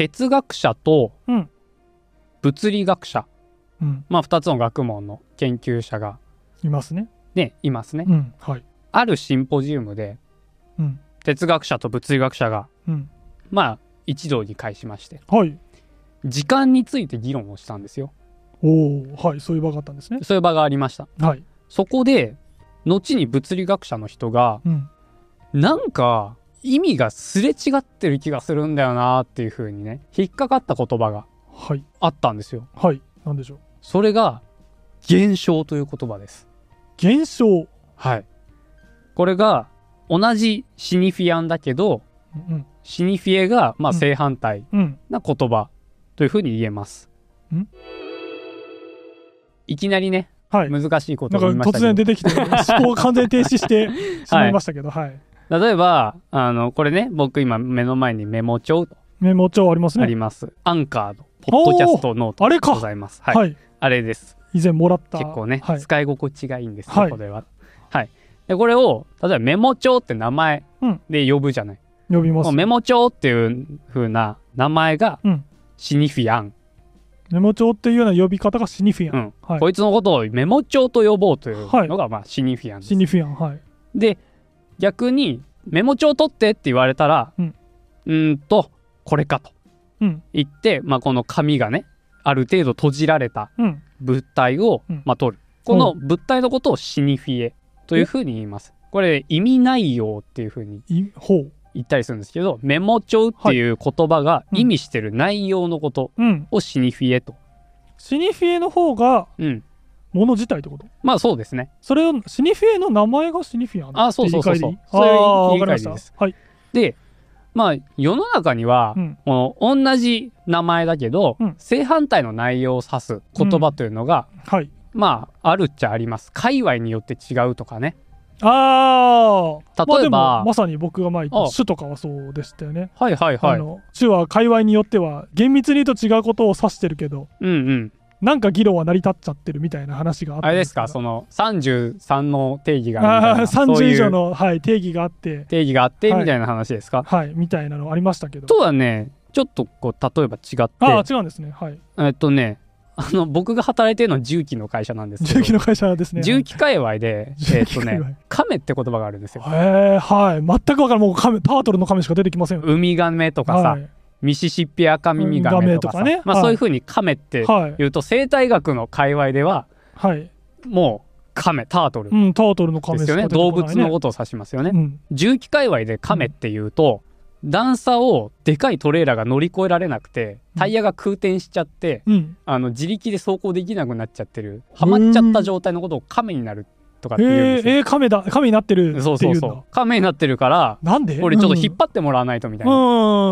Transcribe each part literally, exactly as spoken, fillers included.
哲学者とうん物理学者、 うん、 まあふたつの学問の研究者がいますね。 ねいますね、 うんはい、 あるシンポジウムで、うん、哲学者と物理学者が、うん、まあ一堂に会しまして、はい、時間について議論をしたんですよ。 おお、はい、そういう場があったんですね。 そういう場がありました。 はい、 そこで後に物理学者の人が、うん、なんか意味がすれ違ってる気がするんだよなっていう風にね引っかかった言葉があったんですよ。 はい、なんでしょう。 それが現象という言葉です。 現象。 はい。これが同じシニフィアンだけど、うん、シニフィエがまあ正反対な言葉という風に言えます。うん、いきなりね、はい、難しいことを言いましたけど、 なんか突然出てきて思考を完全に停止してしまいましたけど、はい、はい、 例えばあのこれね、僕今目の前にメモ帳とメモ帳ありますね。 あります。アンカーのポッドキャストノートでございます。はい、はい、あれです。 以前もらった結構ね、はい、使い心地がいいんですよ、はい、これは。はい。でこれを例えばメモ帳って名前で呼ぶじゃない。 うん、呼びます。 メモ帳っていう風な名前がシニフィアン。 メモ帳っていうような呼び方がシニフィアン。 うんはい、こいつのことをメモ帳と呼ぼうというのがまあシニフィアンです。 シニフィアン、はい。 で逆にメモ帳取ってって言われたら、うん、うーんとこれかと言って、うん、まあこの紙がねある程度閉じられた物体を、うんまあ、取る。この物体のことをシニフィエというふうに言います。これ意味内容っていうふうに言ったりするんですけど、メモ帳っていう言葉が意味してる内容のことをシニフィエと、うん、 シニフィエの方がもの自体ってこと、うん、 まあそうですね。 それをシニフィエの名前がシニフィアン。 あ、そうそうそうそう、そういう理解です。はい。でまあ世の中には、うん、この同じ名前だけど、うん、正反対の内容を指す言葉というのが、うんはい、まああるっちゃあります。界隈によって違うとかね。 ああ、例えば、まあ、 まさに僕が前言った種とかはそうでしたよね。 はいはいはい。 あの種は界隈によっては厳密に言うと違うことを指してるけど、うんうん、なんか議論は成り立っちゃってるみたいな話があって、 あれですか、そのさんじゅうさんの定義があるみたいな、 さんじゅう以上の、はい、定義があって定義があって、はい、みたいな話ですか。 はい、みたいなのありましたけど、 とはねちょっとこう例えば違って、 ああ違うんですね。はい。 えっとねあの僕が働いてるのは重機の会社なんですけど、 重機の会社ですね。 重機界隈で、えー、っとね亀って言葉があるんですよ。 へえ、はい、全く分からん。もう亀、タートルの亀しか出てきませんよ。 ウミガメとかさ、はい、ミシシッピアカミミガメとかさ、とかね、まあ、はい、そういう風に亀っていうと、生態学の界隈では、はい、もう亀、タートル、 うん、タートルの亀ですよね。動物のことを指しますよね。うん、重機界隈で亀っていうと、うん、段差をでかいトレーラーが乗り越えられなくてタイヤが空転しちゃって、うん、あの自力で走行できなくなっちゃってる、はまっちゃった状態のことを亀になるとかって言うんですよ。 えー、亀だ、亀になってるっていうんだ。 そうそうそう、亀になってるからなんでこれちょっと引っ張ってもらわないとみたいな、うん、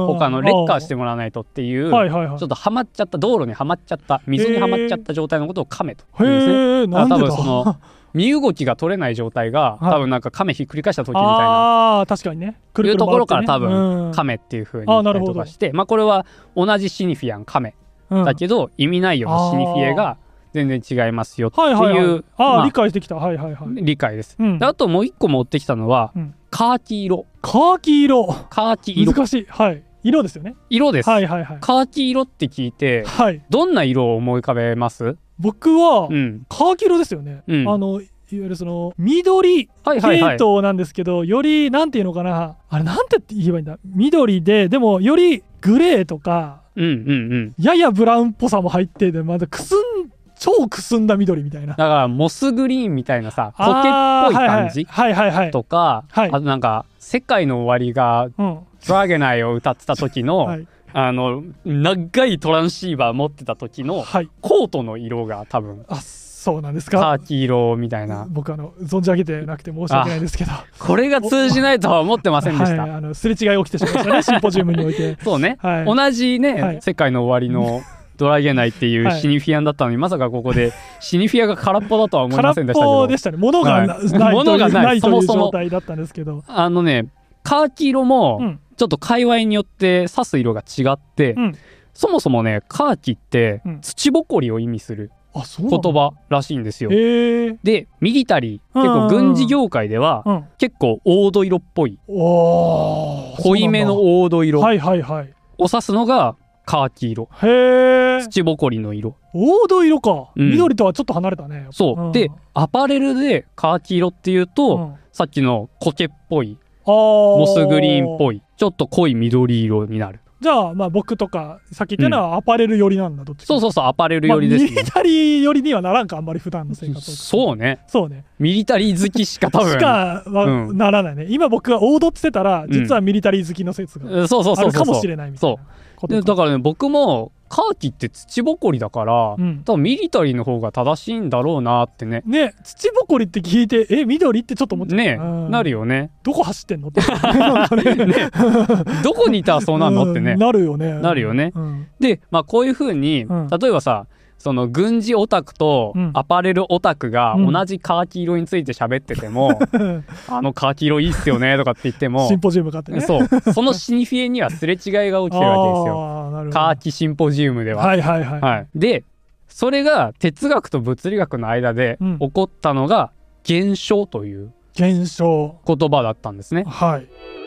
他のレッカーしてもらわないとっていう、はいはいはい、ちょっとはまっちゃった、道路にはまっちゃった、水にはまっちゃった状態のことを亀と言うんですね。 へー、なんでだ。 多分その身動きが取れない状態が、はい、多分なんか亀ひっくり返した時みたいな、 あ確かにね、くるくる回ってね、 いうところから多分亀っていう風に言ったりとかして、まあこれは同じシニフィアン亀だけど、うん、意味内容のシニフィエが全然違いますよっていう、はいはいはい、 あ、まあ、理解してきた、はいはいはい、 理解です、うん、であともう一個持ってきたのは、うん、カーキ色。 カーキ色、 カーキ色、 難しい、はい、色ですよね。 色です、 はいはいはい、 カーキ色って聞いて、はい、どんな色を思い浮かべます？ 僕は、うん、カーキ色ですよね、うん、あのいわゆるその緑系統なんですけど、はいはいはい、よりなんていうのかな、あれなんて言えばいいんだ、緑ででもよりグレーとか、うんうんうん、ややブラウンっぽさも入ってて、まだくすん超くすんだ緑みたいな、 だからモスグリーンみたいなさ、苔っぽい感じとか、あとなんか世界の終わりがドラゲナイを歌ってた時の、はい、あの長いトランシーバー持ってた時のコートの色が多分、 あ、そうなんですか。 カーキ色みたいな。 僕あの存じ上げてなくて申し訳ないですけど、 これが通じないとは思ってませんでした。 はい、あのすれ違い起きてしまいましたねシンポジウムにおいて。 そうね、はい、同じね、はい、世界の終わりのドラゲナイっていうシニフィアンだったのに、はい、まさかここでシニフィアが空っぽだとは思いませんでしたけど。 空っぽでしたね。物がない、はい、物がないという状態だったんですけど、 あのね、カーキ色もちょっと界隈によって指す色が違って、うん、そもそもね、カーキって土ぼこりを意味する言葉らしいんですよ。でミリタリー、結構軍事業界では、うん、結構黄土色っぽい、濃いめの黄土色を指すのがカーキ色。 へえ。 土ぼこりの色。 黄土色か、うん、緑とはちょっと離れたね。 そう、うん、でアパレルでカーキ色っていうと、うん、さっきの苔っぽいモスグリーンっぽいちょっと濃い緑色になる。 じゃあまあ僕とかさっき言ったのはアパレル寄りなんだ、うん、どっちか。 そうそうそう、アパレル寄りですね。 まあ、ミリタリー寄りにはならんか、あんまり普段の生活。 そうね。 そうね。 ミリタリー好きしか多分しかは、うん、ならないね。今僕が大戸ってたら実はミリタリー好きの説があるかもしれないみたいなことか。 そうでだからね、僕もカーキって土ぼこりだから、うん、多分ミリタリーの方が正しいんだろうなってね。 ね、土ぼこりって聞いて、え、緑ってちょっと思っちゃうね、 うん、なるよね。 どこ走ってんのって、 ね、どこにいたらそうなんのってね、 うん、なるよね。 なるよね。うん、で、まあこういう風に、うん、例えばさ、その軍事オタクとアパレルオタクが同じカーキ色について喋ってても、うん、あのカーキ色いいっすよねとかって言っても、 シンポジウムかってね。 そう、そのシニフィエにはすれ違いが起きてるわけですよ。カーキシンポジウムでは。 はいはいはい。はい、 で、それが哲学と物理学の間で起こったのが現象という現象言葉だったんですね。 はい。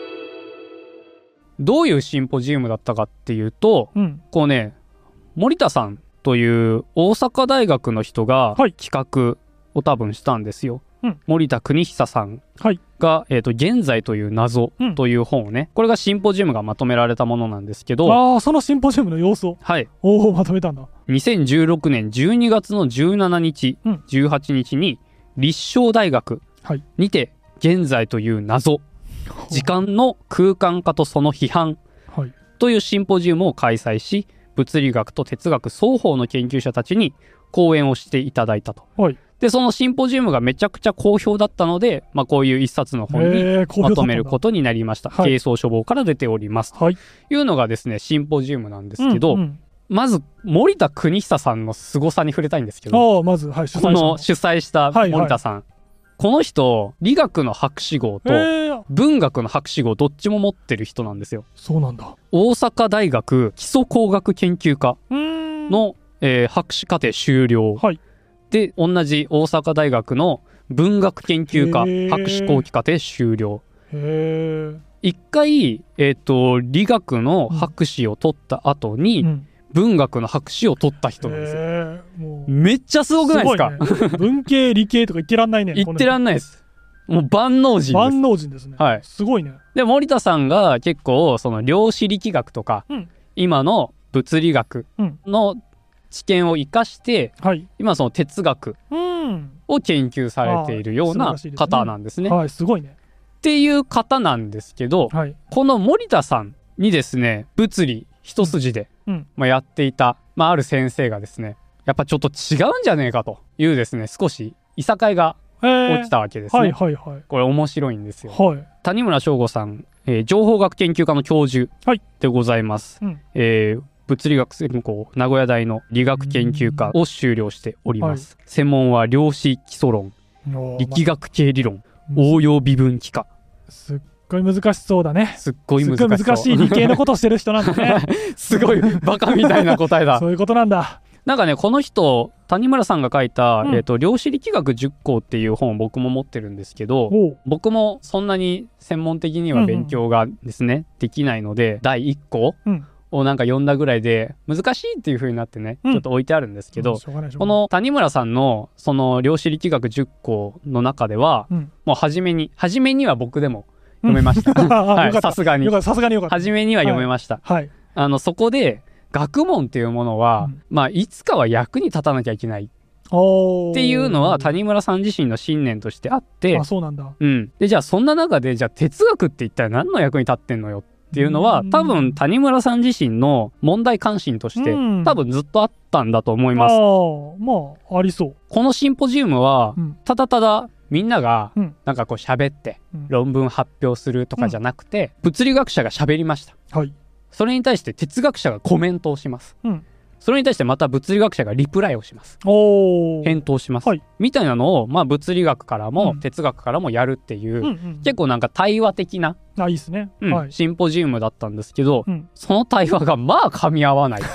どういうシンポジウムだったかっていうと、うん、こうね、森田さんという大阪大学の人が企画を多分したんですよ。はい、森田邦久さんが、はい、えーと、現在という謎という本をね、うん、これがシンポジウムがまとめられたものなんですけど、 ああ、そのシンポジウムの様子を、 はい、 おお、まとめたんだ。 にせんじゅうろくねんじゅうにがつのじゅうしちにち、うん、じゅうはちにちに立正大学にて現在という謎、時間の空間化とその批判というシンポジウムを開催し、物理学と哲学双方の研究者たちに講演をしていただいたと。はい、でそのシンポジウムがめちゃくちゃ好評だったので、まあ、こういう一冊の本にまとめることになりました。軽装書房から出ております、はい、というのがですねシンポジウムなんですけど、うんうん、まず森田邦久さんの凄さに触れたいんですけど、 あまず、はい、 主催この主催した森田さん、はいはい、この人理学の博士号と文学の博士号どっちも持ってる人なんですよ。 そうなんだ。 大阪大学基礎工学研究科の、えー、博士課程修了、はい、で同じ大阪大学の文学研究科博士後期課程修了。へ一回、えーと、理学の博士を取った後に、うんうん文学の博士を取った人なんですよ。もうめっちゃすごくないですか？ すね、文系理系とか言ってらんないね。 言ってらんないです。もう万能人です。 万能人ですね。はい。すごいね。 で森田さんが結構その量子力学とか、うん、今の物理学の知見を生かして、うん、今その哲学を研究されているような方なんですね。 はい、すごいね。 っていう方なんですけど、はい、この森田さんにですね物理一筋で、うんまあ、やっていた、まあ、ある先生がですねやっぱちょっと違うんじゃねえかというですね少しいさかいが起きたわけですね、はいはいはい、これ面白いんですよ、はい、谷村翔吾さん、えー、情報学研究科の教授でございます、はいうんえー、物理学専攻名古屋大の理学研究科を修了しております、はい、専門は量子基礎論力学系理論、ま、応用微分幾何すっごい難しそうだね。 すっごい難しそう。 すっごい難しい理系のことをしてる人なんだね。 すごいバカみたいな答えだ。 そういうことなんだ。 なんかねこの人谷村さんが書いた、うんえーと、量子力学じゅっこうっていう本を僕も持ってるんですけど、僕もそんなに専門的には勉強がですね、うんうん、できないのでだいいっこをなんか読んだぐらいで難しいっていう風になってね、うん、ちょっと置いてあるんですけど、うん、この谷村さんのその量子力学じゅっこうの中では、うん、もう初めに初めには僕でも読めました。さすがに。 さすがによかった。 初めには読めました。はい。あの、そこで、学問っていうものは、うん、まあ、いつかは役に立たなきゃいけない。っていうのは、谷村さん自身の信念としてあって、 あ、そうなんだ。 うん。で、じゃあ、そんな中で、じゃあ、哲学って一体何の役に立ってんのよっていうのは、多分、谷村さん自身の問題関心として、多分ずっとあったんだと思います。ああ、まあ、ありそう。 このシンポジウムは、うん、ただただ、みんながなんかこう喋って論文発表するとかじゃなくて、うん、物理学者が喋りました、はい、それに対して哲学者がコメントをします、うん、それに対してまた物理学者がリプライをします、お返答します、はい、みたいなのを、まあ、物理学からも哲学からもやるっていう、うんうん、結構なんか対話的なあいいですね、 うんはい、 シンポジウムだったんですけど、うん、その対話がまあ噛み合わない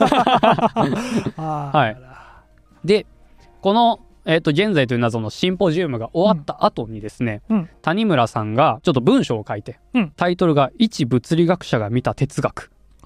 はい、でこのえー、と現在という謎のシンポジウムが終わった後にですね、うん、谷村さんがちょっと文章を書いて、うん、タイトルが一物理学者が見た哲学、はい、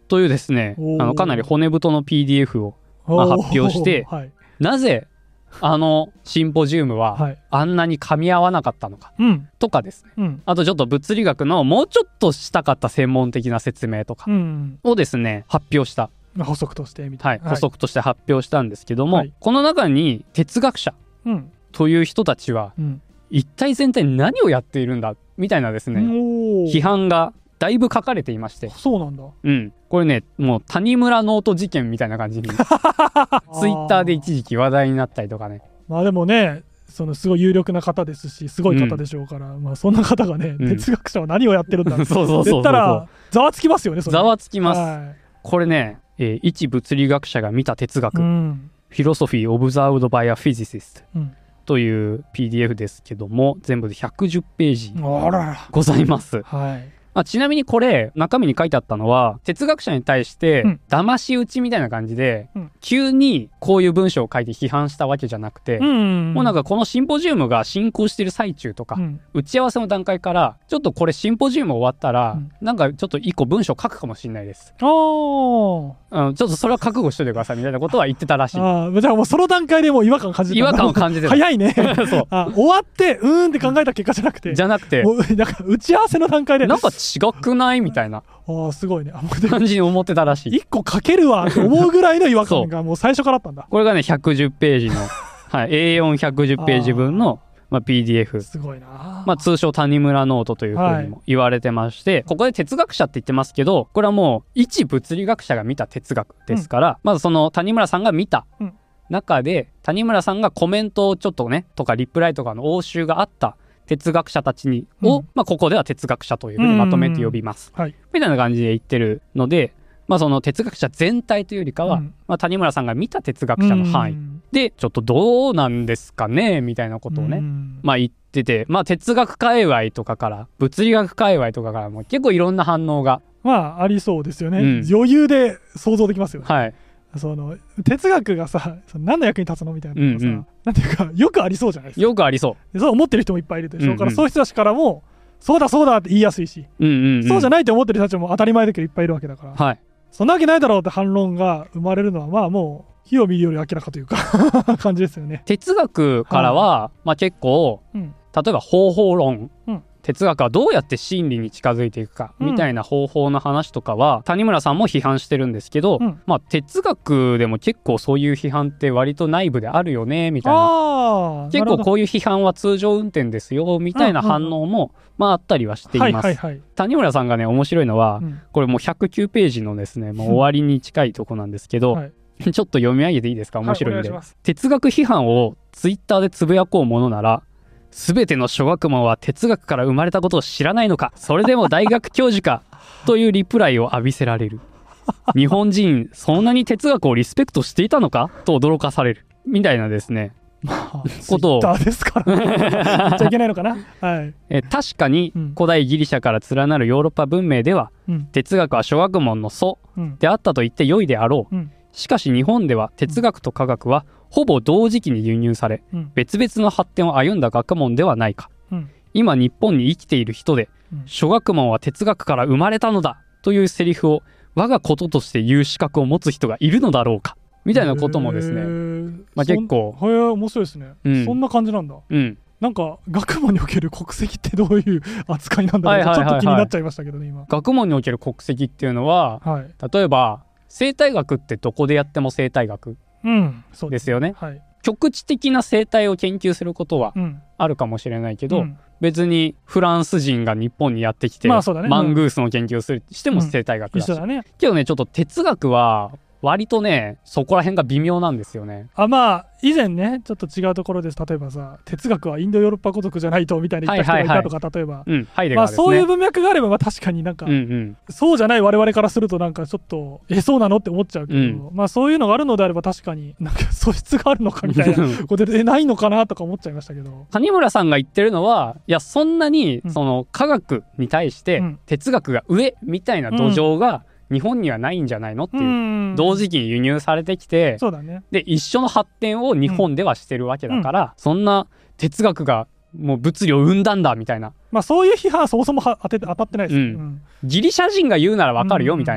というですね、あのかなり骨太の ピーディーエフ を、まあ、発表して、はい、なぜあのシンポジウムはあんなに噛み合わなかったのか、はい、とかですね、うん、あとちょっと物理学のもうちょっとしたかった専門的な説明とかをですね、発表した。 補足としてみたいな、 はい、補足として発表したんですけども、はい、この中に哲学者という人たちは、うん、一体全体何をやっているんだみたいなですね、批判がだいぶ書かれていまして。 そうなんだ。 うん。これね、もう谷村ノート事件みたいな感じにツイッターで一時期話題になったりとかね。 まあでもね、そのすごい有力な方ですし、すごい方でしょうから、うん、まあそんな方がね、うん、哲学者は何をやってるんだって言ったらざわつきますよね。それざわつきます。はい、これね、えー、一物理学者が見た哲学、うん、Philosophy Observed by a Physicist、うん、という ピーディーエフ ですけども、全部でひゃくじゅっページございます。はい。まあ、ちなみにこれ中身に書いてあったのは、哲学者に対して騙し討ちみたいな感じで、うん、急にこういう文章を書いて批判したわけじゃなくて、うんうんうん、もうなんかこのシンポジウムが進行している最中とか、うん、打ち合わせの段階からちょっとこれシンポジウム終わったら、うん、なんかちょっと一個文章書くかもしれないです、おー、うん、ちょっとそれは覚悟しといてくださいみたいなことは言ってたらしい。 あ、じゃあもうその段階でもう違和感感じてた。 違和感を感じてた。 早いね。そうあ、終わってうーんって考えた結果じゃなくてじゃなくてもうなんか打ち合わせの段階でなんか違くないみたいなあ、すごいね、 感じに思ってたらしい。 いっこ書けるわと思うぐらいの違和感がもう最初からあったんだ。 これがねひゃくじゅっページの、はい、エーよんひゃくじゅっページ分のまあ、ピーディーエフ、 すごいな、 まあ、通称谷村ノートというふうにも言われてまして、はい、ここで哲学者って言ってますけど、これはもう一物理学者が見た哲学ですから、うん、まずその谷村さんが見た中で、うん、谷村さんがコメントをちょっとねとかリプライとかの応酬があった哲学者たちにを、うん、まあ、ここでは哲学者というふうにまとめて呼びます、はい、みたいな感じで言ってるので、まあ、その哲学者全体というよりかは、うん、まあ、谷村さんが見た哲学者の範囲でちょっとどうなんですかねみたいなことをね、まあ、言ってて、まあ、哲学界隈とかから物理学界隈とかからも結構いろんな反応がまあありそうですよね、うん、余裕で想像できますよね、はい、その哲学がさ何の役に立つのみたいなのがさ、うんうん、なんていうかよくありそうじゃないですか。 よくありそうそう思ってる人もいっぱいいるでしょう、うんうん、からそういう人たちからもそうだそうだって言いやすいし、うんうんうん、そうじゃないって思ってる人たちも当たり前だけどいっぱいいるわけだから、はい、そんなわけないだろうって反論が生まれるのはまあもう火を見るより明らかというか感じですよね。 哲学からは、はい、まあ、結構、うん、例えば方法論、うん、哲学はどうやって真理に近づいていくか、うん、みたいな方法の話とかは谷村さんも批判してるんですけど、うん、まあ、哲学でも結構そういう批判って割と内部であるよねみたいな、結構こういう批判は通常運転ですよみたいな反応も、うんうん、まあ、あったりはしています、はいはいはい、谷村さんがね面白いのは、うん、これもうひゃくきゅうページのですねもう終わりに近いとこなんですけど、はい、ちょっと読み上げていいですか、面白いんで、はい、哲学批判をツイッターでつぶやこうものなら全ての諸学問は哲学から生まれたことを知らないのか、それでも大学教授かというリプライを浴びせられる。日本人そんなに哲学をリスペクトしていたのかと驚かされるみたいなですね、 まあ、ことをツイッターですからね言っちゃいけないのかな、はい、 え確かに古代ギリシャから連なるヨーロッパ文明では、うん、哲学は諸学問の祖であったと言って良いであろう、うん、しかし日本では哲学と科学はほぼ同時期に輸入され、うん、別々の発展を歩んだ学問ではないか、うん、今日本に生きている人で、うん、諸学問は哲学から生まれたのだというセリフを我がこととして言う資格を持つ人がいるのだろうかみたいなこともですね、まあ、結構はい、面白いですね、うん、そんな感じなんだ、うん、なんか学問における国籍ってどういう扱いなんだろう、はいはいはいはい、ちょっと気になっちゃいましたけどね今。 学問における国籍っていうのは、はい、例えば生態学ってどこでやっても生態学ですよね、うん、そうですね、はい、局地的な生態を研究することはあるかもしれないけど、うん、別にフランス人が日本にやってきて、まあそうだね、マングースの研究をするしても生態学だし、うん、だね、けどねちょっと哲学は割とねそこら辺が微妙なんですよね。 あ、まあ以前ねちょっと違うところです。例えばさ哲学はインドヨーロッパ孤独じゃないとみたいに言った人がいたとか、はいはいはい、例えば、うん、ハイデガーですね、まあ、そういう文脈があれば、まあ、確かになんか、うんうん、そうじゃない我々からするとなんかちょっとえそうなのって思っちゃうけど、うん、まあそういうのがあるのであれば確かになんか素質があるのかみたいなことでえないのかなとか思っちゃいましたけど谷村さんが言ってるのはいやそんなにその科学に対して哲学が上みたいな土壌が、うん日本にはないんじゃないのっていう、うん、同時期に輸入されてきて、そうだね、で一緒の発展を日本ではしてるわけだから、うん、そんな哲学がもう物理を生んだんだみたいな、 まあそういう批判はそもそも当て当たってないですよ、うんうん、ギリシャ人が言うならわかるよみたいな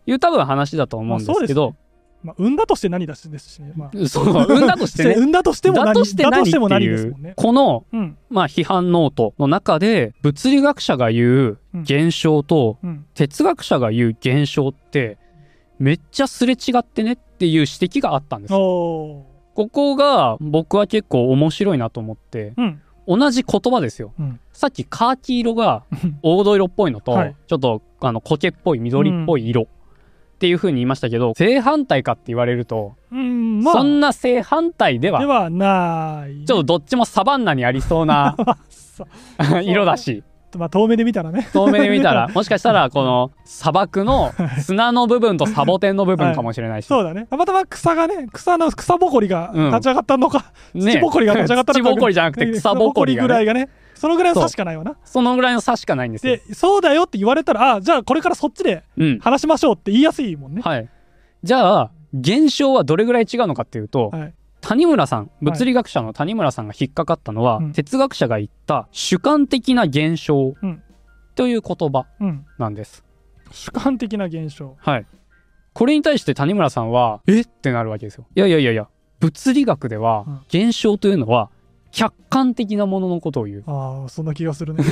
いう多分話だと思うんですけど、 まあ、産んだとして何だしですしね、まあ、 そう産んだとしてね産んだとしても何だとして何って何いうですもんね。 この、 うん、 まあ、批判ノートの中で物理学者が言う現象と、うん、哲学者が言う現象ってめっちゃすれ違ってねっていう指摘があったんです。ここが僕は結構面白いなと思って、うん、同じ言葉ですよ、うん、さっきカーキ色が黄土色っぽいのと、はい、ちょっとあの苔っぽい緑っぽい色、うんっていう風に言いましたけど、正反対かって言われると、うんまあ、そんな正反対ではではない、ね、 ちょっとどっちもサバンナにありそうな色だし、 まあ、遠目で見たらね遠目で見たらもしかしたらこの砂漠の砂の部分とサボテンの部分かもしれないし、 はい、そうだね。たまたま草がね草の草ぼこりが立ち上がったのか、うん、土ぼこりが立ち上がったのか、 ね、土ぼこりじゃなくて草ぼこりが、ね、 ぐらいがね、そのぐらいの差しかないわな。 そのぐらいの差しかないんですよ。 でそうだよって言われたら、あじゃあこれからそっちで話しましょうって言いやすいもんね、 うん、はい。じゃあ現象はどれぐらい違うのかっていうと、はい、谷村さん物理学者の谷村さんが引っかかったのは、はい、哲学者が言った主観的な現象という言葉なんです、 うん、主観的な現象、 はい。これに対して谷村さんはえってなるわけですよ。いやいやいやいや、物理学では現象というのは客観的なもののことを言う。 ああ、そんな気がするね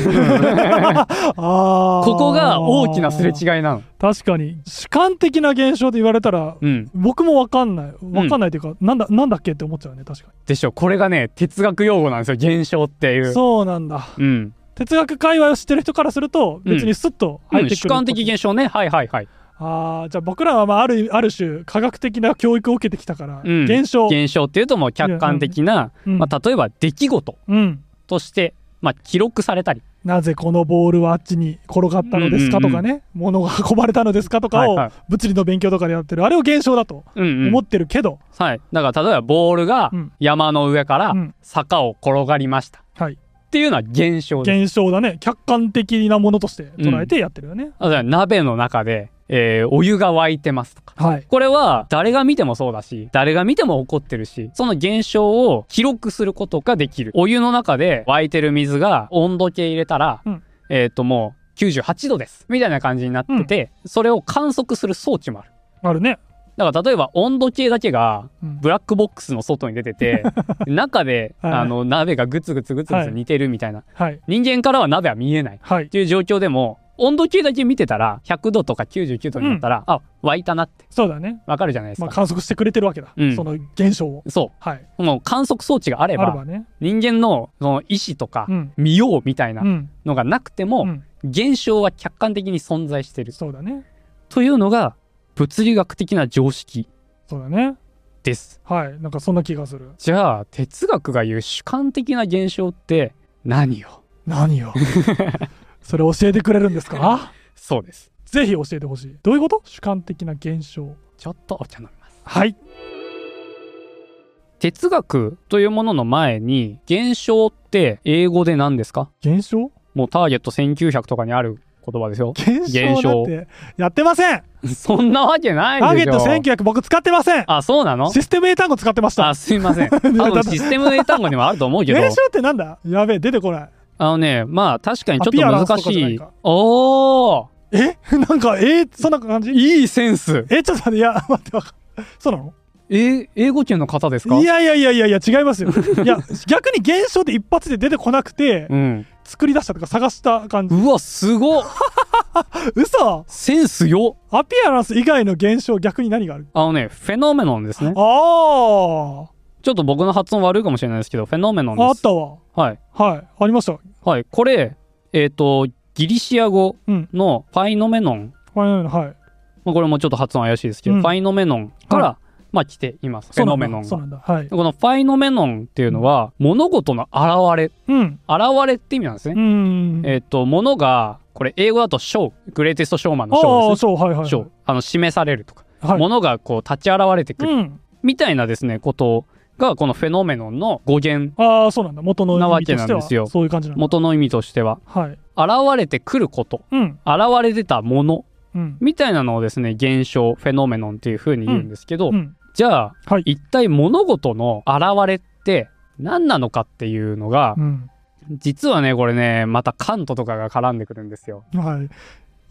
あここが大きなすれ違いなの。 確かに主観的な現象と言われたら、うん、僕も分かんない分かんないというか、うん、なんだなんだっけって思っちゃうね。確かにでしょ。これがね哲学用語なんですよ、現象っていう。 そうなんだ、うん、哲学界隈を知ってる人からすると別にスッと入ってくる、うんうん、 主観的現象ね。はいはいはい。 あじゃあ僕らはまあある、ある種科学的な教育を受けてきたから、うん、現象現象っていうともう客観的な、うんまあ、例えば出来事として、まあ、記録されたり、 なぜこのボールはあっちに転がったのですかとかね、うんうんうん、物が運ばれたのですかとかを物理の勉強とかでやってる、あれを現象だと思ってるけど、うんうん、はい、だから例えばボールが山の上から坂を転がりました、うん、はいっていうのは現象です。 現象だね。客観的なものとして捉えてやってるよね、 うん、だから鍋の中でえー、お湯が沸いてますとか、はい、これは誰が見てもそうだし誰が見ても起こってるし、その現象を記録することができる。お湯の中で沸いてる水が温度計入れたら、うん、えっともうきゅうじゅうはちどですみたいな感じになってて、うん、それを観測する装置もある。 あるね。 だから例えば温度計だけがブラックボックスの外に出てて、うん、中で、はい、あの鍋がグツグツグツグツ煮てるみたいな、はい、人間からは鍋は見えない、はい、っていう状況でも温度計だけ見てたらひゃくどとかきゅうじゅうきゅうどになったら、うん、あ沸いたなってそうだねわかるじゃないですか、 まあ、観測してくれてるわけだ、うん、その現象を。 そう、はい、もう観測装置があれば、あればね、人間のその意思とか、うん、見ようみたいなのがなくても、うん、現象は客観的に存在してる。 そうだね。 というのが物理学的な常識。 そうだねです。 はい、なんかそんな気がする。 じゃあ哲学が言う主観的な現象って何よ何よそれ教えてくれるんですか？ そうです。 ぜひ教えてほしい。どういうこと？主観的な現象。 ちょっとお茶飲みます。 はい。 哲学というものの前に現象って英語で何ですか？ 現象？ もうターゲットせんきゅうひゃくとかにある言葉ですよ。 現象だってやってません。 そんなわけないでしょ。 ターゲットせんきゅうひゃく僕使ってません。 あ、そうなの？ システム英単語使ってました。 あ、すいません。多分システム英単語にもあると思うけど。 現象ってなんだ？やべえ、出てこない。 あのね、まあ確かにちょっと難しい。おー。 えなんか、えー、そんな感じ？ いいセンス。 え、ちょっと待って、いや、待って、そうなの？ えー、英語圏の方ですか？ いやいやいやいやいや、違いますよ。いや、逆に現象って一発で出てこなくて、うん、作り出したとか探した感じ。 うわ、すごっ嘘？ センスよ。 アピアランス以外の現象、逆に何がある？ あのね、フェノメノンですね。ああ。ちょっと僕の発音悪いかもしれないですけど、フェノメノンです。 あったわ。 はい。 はい。ありました。 はい。これ、えっ、ー、と、ギリシア語のファイノメノン。うん、 ファイノメノン、はい。 まあ、これもちょっと発音怪しいですけど、うん、ファイノメノンから、はい、まあ来ています。フェノメノンが。そうなんだ。はい。このファイノメノンっていうのは、うん、物事の現れ。うん。現れって意味なんですね。うん。えっ、ー、と、物が、これ英語だとショー、グレイテストショーマンのショーですね。ああ、 ショー、はいはい、はい。 ショー。あの、示されるとか。はい。物がこう立ち現れてくる。うん。みたいなですね、ことが、このフェノメノンの語源。 ああ、そうなんだ。元の意味としては。 ですよ。 そういう感じなんだ。 元の意味としては。はい。現れてくること。うん。現れてたもの。うん。みたいなのをですね、現象、フェノメノンっていう風に言うんですけど、うんうん、じゃあ、はい、一体物事の現れって何なのかっていうのが、うん、実はね、これね、またカントとかが絡んでくるんですよ。 はい。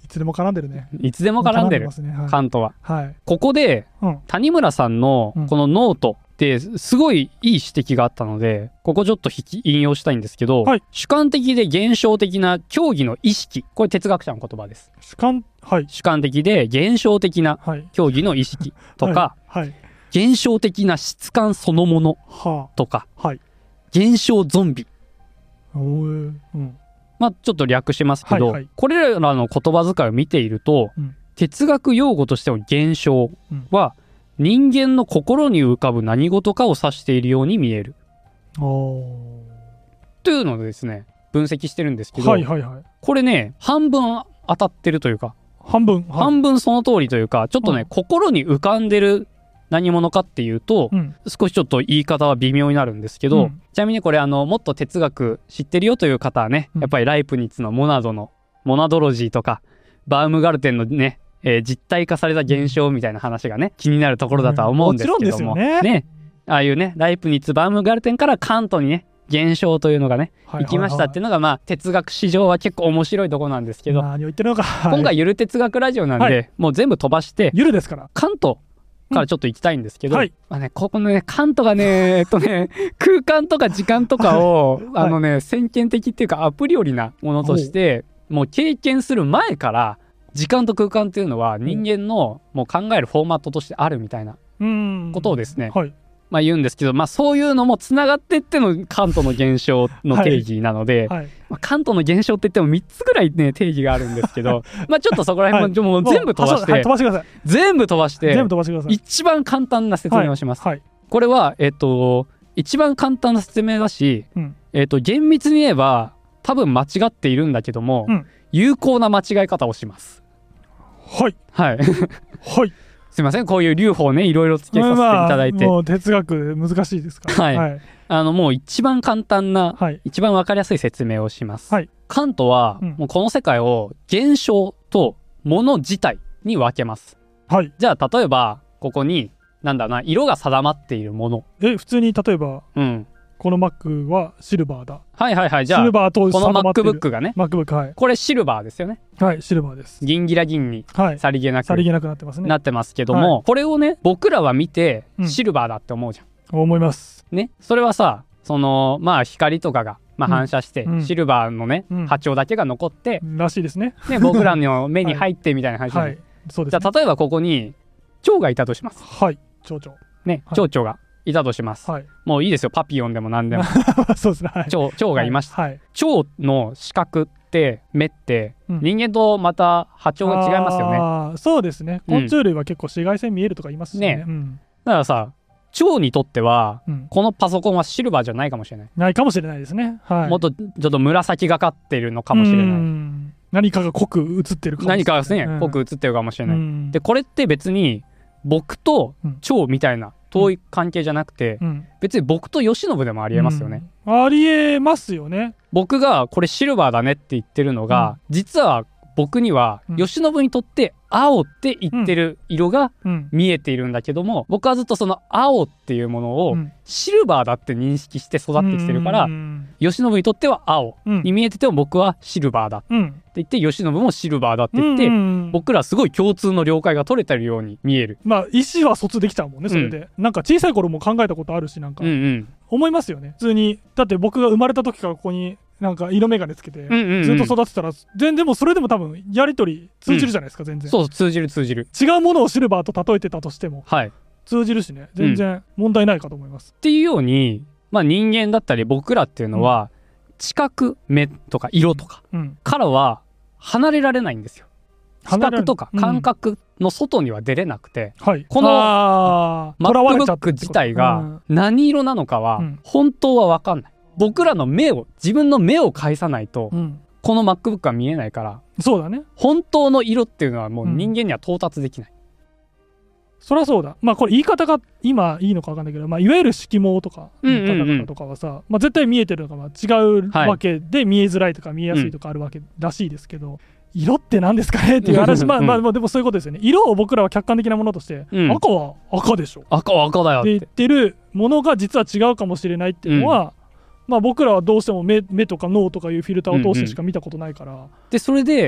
つでも絡んでるね。 いつでも絡んでる、ねはい、カントは、はい、ここで、うん、谷村さんのこのノートってすごいいい指摘があったので、ここちょっと引き引用したいんですけど、はい、主観的で現象的な競技の意識、これ哲学者の言葉です。 主観、はい、 主観的で現象的な競技の意識とか、はいはい、現象的な質感そのものとか、はい、現象ゾンビ、おー、うんまあ、ちょっと略しますけど、はいはい、これらの言葉遣いを見ていると、うん、哲学用語としての現象は、うん、人間の心に浮かぶ何事かを指しているように見える。おというのでですね、分析してるんですけど、はいはいはい、これね、半分当たってるというか、 半分、はい、 半分その通りというか、ちょっとね、うん、心に浮かんでる何者かっていうと、うん、少しちょっと言い方は微妙になるんですけど、うん、ちなみにこれあのもっと哲学知ってるよという方はね、うん、やっぱりライプニッツのモナドのモナドロジーとかバウムガルテンのね、えー、実体化された現象みたいな話がね気になるところだとは思うんですけども、うん、もちろんですよね。ね、ああいうねライプニッツバウムガルテンからカントにね現象というのがね、はいはいはい、行きましたっていうのがまあ哲学史上は結構面白いところなんですけど、 何を言ってるのか、 今回ゆる哲学ラジオなんで、はい、もう全部飛ばしてゆるですからカントからちょっと行きたいんですけど、うんはいまあね、ここのねカントがねえっとね空間とか時間とかを、はい、あのね先見的っていうかアプリよりなものとしてもう経験する前から時間と空間っていうのは人間のもう考えるフォーマットとしてあるみたいなことをですね、はいまあ、言うんですけど、まあ、そういうのもつながってってのカントの現象の定義なので、はいはいまあ、カントの現象って言ってもみっつぐらいね定義があるんですけどまあちょっとそこら辺も、はい、もう全部飛ばして、はい、飛ばしてください。全部飛ばして全部飛ばしてください。一番簡単な説明をします、はいはい、これはえっと一番簡単な説明だし、うんえっと厳密に言えば多分間違っているんだけども、うん、有効な間違い方をします。はいはいはいすいません、こういう留保をねいろいろつけさせていただいて、 まあ、もう哲学難しいですから、 はいはい、あのもう一番簡単な、はい、一番分かりやすい説明をします、はい、カントは、うん、もうこの世界を現象と物自体に分けます、はい、じゃあ例えばここになんだな色が定まっているもの、 え普通に例えば、うんこの Mac はシルバーだ。 はいはいはい。じゃあ、シルバーとこの MacBook がね。MacBook、はい。これシルバーですよね。 はい、シルバーです。 銀ギラ銀にさりげなく、 さりげなくなってますね。 なってますけども、はい、これをね、僕らは見て、シルバーだって思うじゃん。 うん、思います。 ね。それはさ、その、まあ光とかが、まあ、反射して、うん、シルバーのね、うん、波長だけが残って、 らしいですね。 ね、僕らの目に入ってみたいな話で、はいはい、そうですね。じゃあ例えばここに、蝶がいたとします。 はい、蝶々。 ね、蝶々が。いたとします、はい、もういいですよパピヨンでも何でもそうですね、はい、 蝶, 蝶がいました、はいはい、蝶の視覚って目って人間とまた波長が違いますよね、うん、 あそうですね昆虫類は結構紫外線見えるとか言いますし ね, ね、うん、 だからさ蝶にとっては、うん、このパソコンはシルバーじゃないかもしれないないかもしれないですね、はい、 もっとちょっと紫がかっているのかもしれないうん何かが濃く映ってるかもしれない何かがですね、うん、濃く映ってるかもしれない、うん、でこれって別に僕と蝶みたいな遠い関係じゃなくて、うん、別に僕と慶喜でもありえますよね、 うん、ありえますよね。 僕がこれシルバーだねって言ってるのが、うん、実は僕には慶喜にとって青って言ってる色が見えているんだけども、うん、僕はずっとその青っていうものをシルバーだって認識して育ってきてるから、うん、慶喜にとっては青に見えてても僕はシルバーだって言って、慶喜もシルバーだって言って、うん、僕らすごい共通の了解が取れてるように見える。 まあ意思は疎通できちゃうもんねそれで、うん、なんか小さい頃も考えたことあるしなんか、うんうん、思いますよね普通に。だって僕が生まれた時からここになんか色眼鏡つけてずっと育てたら全然もうそれでも多分やり取り通じるじゃないですか、うん、全然。 そう通じる通じる。 違うものをシルバーと例えてたとしても、はい、通じるしね全然問題ないかと思います、 うん、っていうように、まあ、人間だったり僕らっていうのは、うん、知覚目とか色とかからは離れられないんですよ。視覚とか感覚の外には出れなくて、うん、この MacBook 自体が何色なのかは本当は分かんない。僕らの目を自分の目を介さないと、うん、この MacBook は見えないから。 そうだね。 本当の色っていうのはもう人間には到達できない、うん、 そりゃそうだ。まあこれ言い方が今いいのか分かんないけど、まあ、いわゆる色盲とかの方々とかはさ、うんうんうんまあ、絶対見えてるのが違うわけで、はい、見えづらいとか見えやすいとかあるわけらしいですけど、うん色って何ですかねっていう話まあまあまあでもそういうことですよね。色を僕らは客観的なものとして、うん、赤は赤でしょ赤は赤だよって言ってるものが実は違うかもしれないっていうのは、うんまあ、僕らはどうしても 目, 目とか脳とかいうフィルターを通してしか見たことないから、うんうん、 でそれで、うん、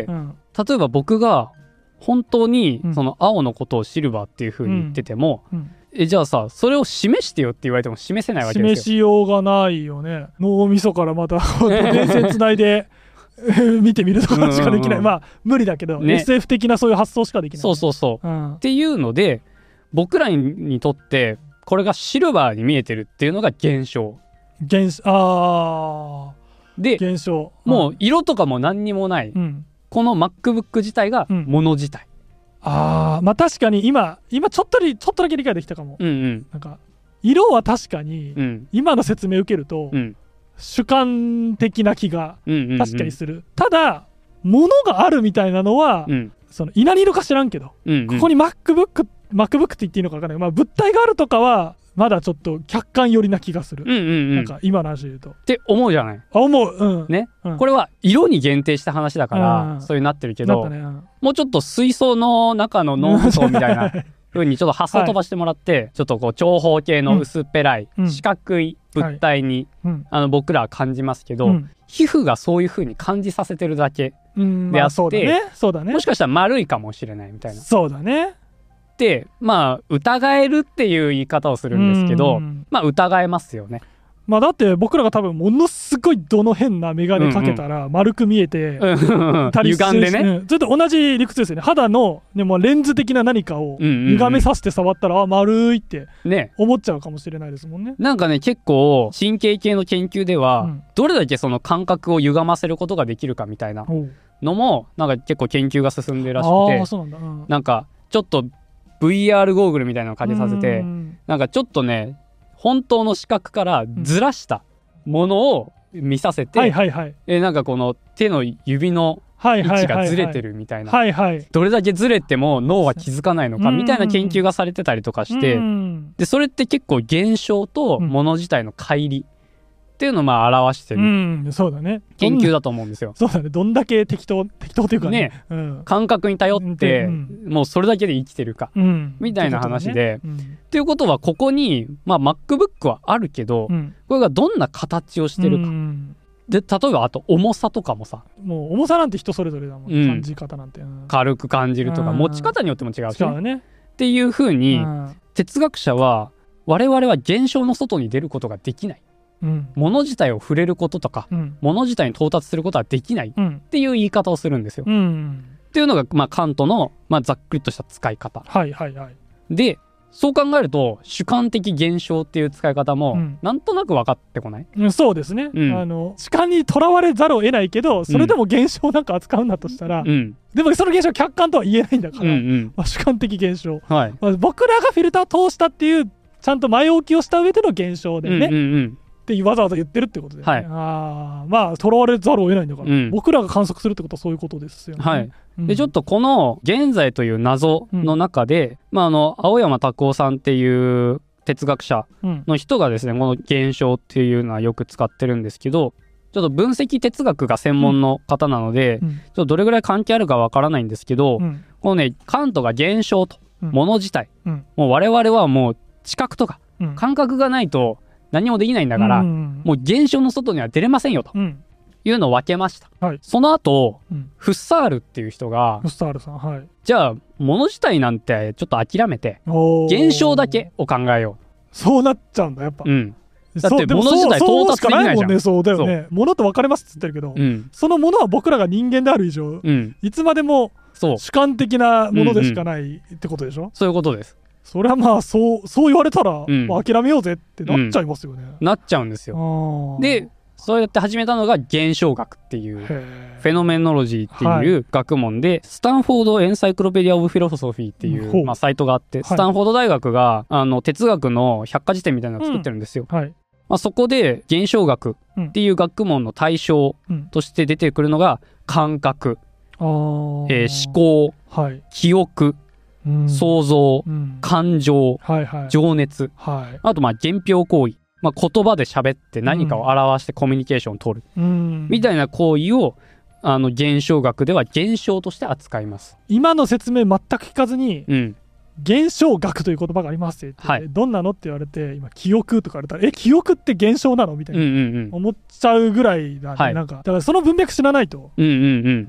例えば僕が本当にその青のことをシルバーっていう風に言ってても、うんうん、えじゃあさそれを示してよって言われても示せないわけですよ。 示しようがないよね。脳みそからまた電線つないで見てみるとかしかできない、うんうんうん、まあ無理だけど、ね、エスエフ 的なそういう発想しかできない、ね、 そうそうそう、うん、っていうので僕らにとってこれがシルバーに見えてるっていうのが現象。 現あで現象、 うん、もう色とかも何にもない、うん、この MacBook 自体がもの自体、 うん、ああまあ確かに今今ちょっとりちょっとだけ理解できたかも、うんうん、なんか色は確かに今の説明受けると、うん、主観的な気が確かにする、うんうんうん、ただ物があるみたいなのは、うん、その何色か知らんけど、うんうん、ここに MacBook MacBook って言っていいのか分からない、まあ、物体があるとかはまだちょっと客観寄りな気がする、うんうんうん、なんか今の話で言うとって思うじゃない。 あ思う、うんね、 うん、 これは色に限定した話だから、うん、そういうなってるけど、ねうん、もうちょっと水槽の中の脳みそみたいな風にちょっと発想飛ばしてもらって、はい、ちょっとこう長方形の薄っぺらい、うん、四角い物体に、はい、あの僕らは感じますけど、うん、皮膚がそういう風に感じさせてるだけであって、うんまあそうだねそうだね、もしかしたら丸いかもしれないみたいな。 そうだねでまあ疑えるっていう言い方をするんですけど、まあ疑えますよね。 まあだって僕らが多分ものすごいどの変な眼鏡かけたら丸く見えて、 うんうん、歪んでね、 うん、ちょっと同じ理屈ですよね。肌の、ね、もうレンズ的な何かを歪めさせて触ったら、うんうんうん、あ丸いって思っちゃうかもしれないですもんね。 なんかね結構神経系の研究では、うん、どれだけその感覚を歪ませることができるかみたいなのもなんか結構研究が進んでるらしくて、あそうなんだ、うん、なんかちょっと ブイアール ゴーグルみたいなのをかけさせて、なんかちょっとね本当の視覚からずらしたものを見させて、うんはいはいはい、えなんかこの手の指の位置がずれてるみたいな、はいはいはい、どれだけずれても脳は気づかないのかみたいな研究がされてたりとかして、でそれって結構現象ともの自体の乖離っていうのをまあ表してる、うん、そうだね研究だと思うんですよ。 そうだねどんだけ適当適当というか ね, ね、 うん、感覚に頼って、うん、もうそれだけで生きてるか、うん、みたいな話で、っていう、ねうん、いうことはここに、まあ、MacBook はあるけど、うん、これがどんな形をしてるか、うん、で例えばあと重さとかもさもう重さなんて人それぞれだもん、うん、感じ方なんて、うん、 軽く感じるとか、うん、持ち方によっても違うし、ね、違うねっていう風に、うん、哲学者は我々は現象の外に出ることができない、うん、物自体を触れることとか、うん、物自体に到達することはできないっていう言い方をするんですよ、うん、っていうのが、まあ、カントの、まあ、ざっくりとした使い方、はいはいはい、でそう考えると主観的現象っていう使い方も、うん、なんとなく分かってこない、 うん、そうですね、うん、あの主観にとらわれざるを得ないけどそれでも現象なんか扱うんだとしたら、うん、でもその現象は客観とは言えないんだから、うんうんまあ、主観的現象、はいまあ、僕らがフィルターを通したっていうちゃんと前置きをした上での現象でね、うんうんうんってわざわざ言ってるってことで、ねはい、あまあとらわれざるを得ないんだから、うん、僕らが観測するってことはそういうことですよね、はいうん、 でちょっとこの現在という謎の中で、うんまあ、あの青山拓夫さんっていう哲学者の人がですね、うん、この現象っていうのはよく使ってるんですけどちょっと分析哲学が専門の方なので、うん、ちょっとどれぐらい関係あるかわからないんですけど、うん、このねカントが現象と、うん、物自体、うん、もう我々はもう知覚とか感覚がないと何もできないんだから、うん、もう現象の外には出れませんよというのを分けました、うん、その後、うん、フッサールっていう人がフッサールさん、はい、 じゃあ物自体なんてちょっと諦めて現象だけを考えよう。そうなっちゃうんだやっぱ、うん、 だって物自体到達できないじゃん。 そうだよね。物と分かれますって言ってるけど、うん、その物は僕らが人間である以上、うん、いつまでも主観的なものでしかないってことでしょ、うんうん、 そういうことです。 それはまあそうそう言われたら、うんまあ、諦めようぜってなっちゃいますよね、 うん、なっちゃうんですよ。でそうやって始めたのが現象学っていうフェノメノロジーっていう学問で、はい、スタンフォードエンサイクロペディア・オブ・フィロソフィーっていう、うんまあ、サイトがあって、はい、スタンフォード大学があの哲学の百科事典みたいなのを作ってるんですよ、うんはいまあ、そこで現象学っていう学問の対象として出てくるのが感覚、うんえー、思考、はい、記憶うん、想像、うん、感情、はいはい、情熱、はい、あとまあ言表行為、まあ、言葉で喋って何かを表してコミュニケーションを取る、うん、みたいな行為をあの現象学では現象として扱います。 今の説明全く聞かずに、うん、現象学という言葉がありますって言って、はい、どんなのって言われて今記憶とか言われたらえ記憶って現象なのみたいな、うんうんうん、思っちゃうぐらいだね、はい、なんかだからその文脈知らないと、うんうんうん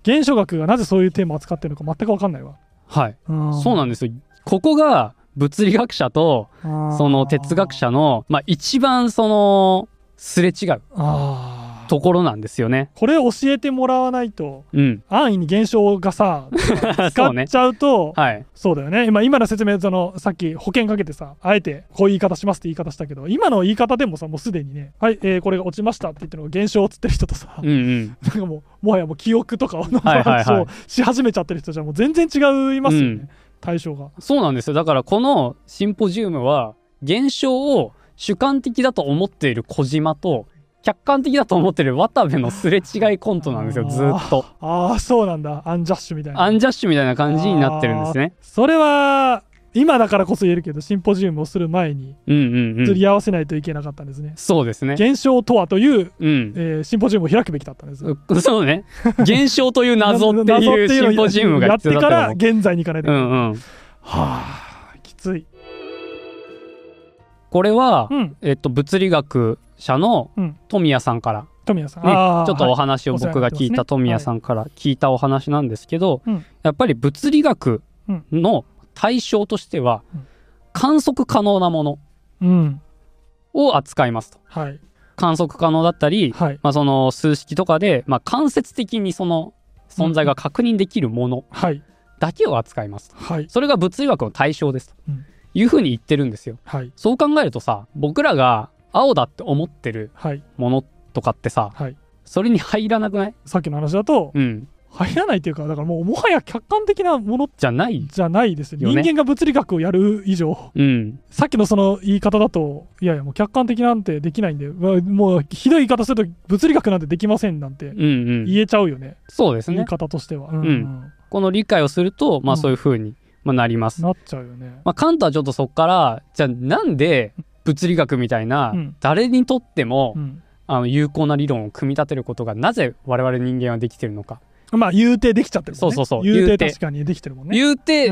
現象学がなぜそういうテーマを扱ってるのか全く分かんないわ。 はい、そうなんですよ。ここが物理学者とその哲学者の、まあ、一番そのすれ違うところなんですよね。 これを教えてもらわないと、うん、安易に現象がさ使っちゃうとそう、ねはい、そうだよね。今今の説明、そのさっき保険かけてさ、あえてこういう言い方しますって言い方したけど、今の言い方でもさ、もうすでにね、はい、えー、これが落ちましたって言ってるのが現象をつってる人とさ、うんうん、なんかもうもはやもう記憶とかの話をし始めちゃってる人じゃもう全然違いますよね、うん、対象が。 そうなんですよ。だからこのシンポジウムは現象を主観的だと思っている小島と客観的だと思ってる渡部のすれ違いコントなんですよ、ずっと。 ああ、そうなんだ。アンジャッシュみたいな。 アンジャッシュみたいな感じになってるんですね。 それは今だからこそ言えるけど、シンポジウムをする前に釣り合わせないといけなかったんですね。 そうですね。 現象とはという、うんえー、シンポジウムを開くべきだったんです。 そうね。現象という謎っていうシンポジウムが必要だったやってから現在に行かないといけない。うんうん、はあ、 きつい。 これは、うん、えっと、物理学者の富谷さんから、うん、 富谷さん、 ね、ちょっとお話を僕が聞いた富谷さんから聞いたお話なんですけど、はい、やっぱり物理学の対象としては、うん、観測可能なものを扱いますと、はい、観測可能だったり、はい、まあ、その数式とかで、まあ、間接的にその存在が確認できるものだけを扱いますと、はい、それが物理学の対象ですと、うんいうふうに言ってるんですよ、はい、そう考えるとさ、僕らが青だって思ってるものとかってさ、はい、それに入らなくない？ さっきの話だと、うん、入らないっていうか、だからもうもはや客観的なものじゃないじゃないですよね。人間が物理学をやる以上、うん、さっきのその言い方だと、いやいやもう客観的なんてできないんで、もうひどい言い方すると物理学なんてできませんなんて言えちゃうよね、うんうん、そうですね、言い方としては、うんうん、 この理解をすると、まあ、そういうふうに、うん、まあ、なります。 なっちゃうよね。 まあ、カントはちょっとそこからじゃあなんで物理学みたいな、うん、誰にとっても、うん、あの有効な理論を組み立てることがなぜ我々人間はできてるのか。 まあ言うてできちゃってるもんね。 そうそうそう。 言うて確かにできてるもんね。 言うて、うん、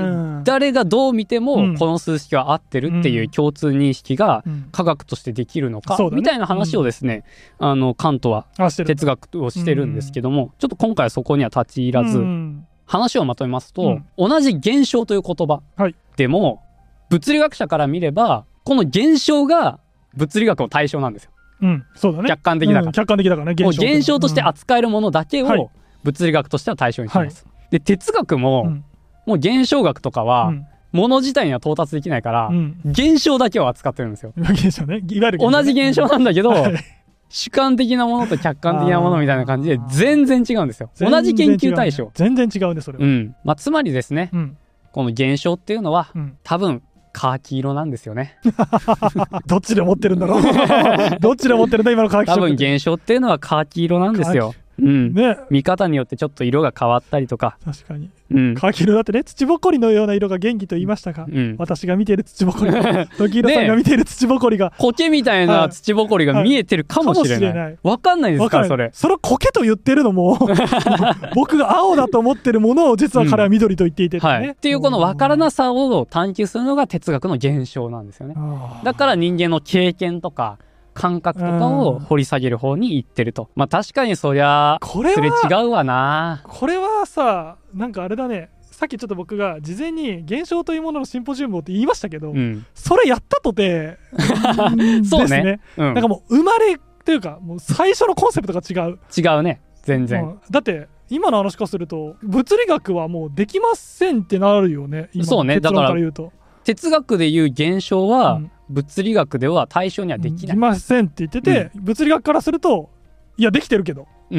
誰がどう見てもこの数式は合ってるっていう共通認識が科学としてできるのか、うん、みたいな話をですね、うん、あのカントは哲学をしてるんですけども、うん、ちょっと今回はそこには立ち入らず、うん話をまとめますと、うん、同じ現象という言葉でも、はい、物理学者から見ればこの現象が物理学の対象なんですよ、うん、そうだね、客観的だから、うん、 客観的だからね、 現象、現象として扱えるものだけを物理学としては対象にします、はい、で哲学も、うん、もう現象学とかは、うん、もの自体には到達できないから、うん、現象だけを扱ってるんですよ。 現象ね、いわゆる現象ね、 同じ現象なんだけど、はい、主観的なものと客観的なものみたいな感じで全然違うんですよ。同じ研究対象。 全然違うね、それは。うん。 まあ、つまりですね、うん、この現象っていうのは、うん、多分、カーキ色なんですよね。 どっちで持ってるんだろうどっちで持ってるんだ、今のカーキ色。 多分現象っていうのはカーキ色なんですよ。うんね、見方によってちょっと色が変わったりとか。 確かに、うん、カーキ色だってね、土ぼこりのような色が元気と言いましたが、うん、私が見ている土ぼこり時宏さんが見ている土ぼこりが苔みたいな土ぼこりが見えてるかもしれない、はいはい、分かんないですかそれ。 それ苔と言ってるのも僕が青だと思ってるものを実は彼は緑と言っていて、ねうんはい、っていうこの分からなさを探求するのが哲学の現象なんですよね。だから人間の経験とか感覚とかを掘り下げる方に行ってると。まあ確かにそりゃすれ違うわな。 これはさ、なんかあれだね、さっきちょっと僕が事前に現象というもののシンポジウムをって言いましたけど、うん、それやったとてそうね、ね、うん、なんかもう生まれというかもう最初のコンセプトが違う違うね全然、うん、 だって今の話からすると物理学はもうできませんってなるよね。今そうね、だから哲学でいう現象は、うん物理学では対象にはできない。 できませんって言ってて、うん、物理学からするといやできてるけど、うんうん、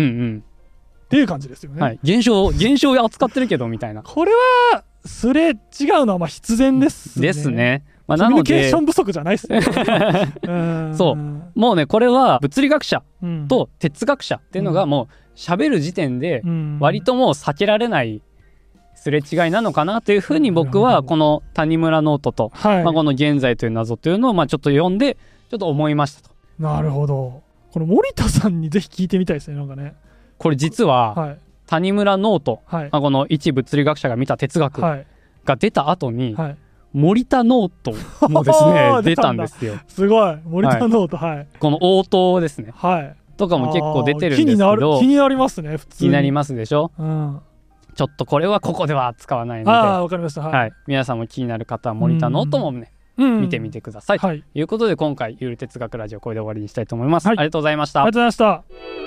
っていう感じですよね。 はい、現象現象を扱ってるけどみたいな。 これはすれ違うのはまあ必然ですね。 ですね。 まあ、なのでコミュニケーション不足じゃないですね。 うんそうもうねこれは物理学者と哲学者っていうのがもう喋る時点で割ともう避けられないすれ違いなのかなというふうに僕はこの谷村ノートと、はい、まあ、この現在という謎というのをまあちょっと読んでちょっと思いましたと。 なるほど。この森田さんにぜひ聞いてみたいですね。なんかねこれ実は、はい、谷村ノート、はい、まあ、この一物理学者が見た哲学が出た後に、はい、森田ノートもですね出たんですよ。 すごい森田ノート、はい、 この応答ですね、はい、とかも結構出てるんですけど気になる気になりますね。普通に気になりますでしょ、うん、 ちょっとこれはここでは使わないので、 ああわかりました、はいはい、皆さんも気になる方はモニターノートもね、うん、見てみてください、はい、ということで今回ゆる哲学ラジオこれで終わりにしたいと思います、はい、ありがとうございました。 ありがとうございました。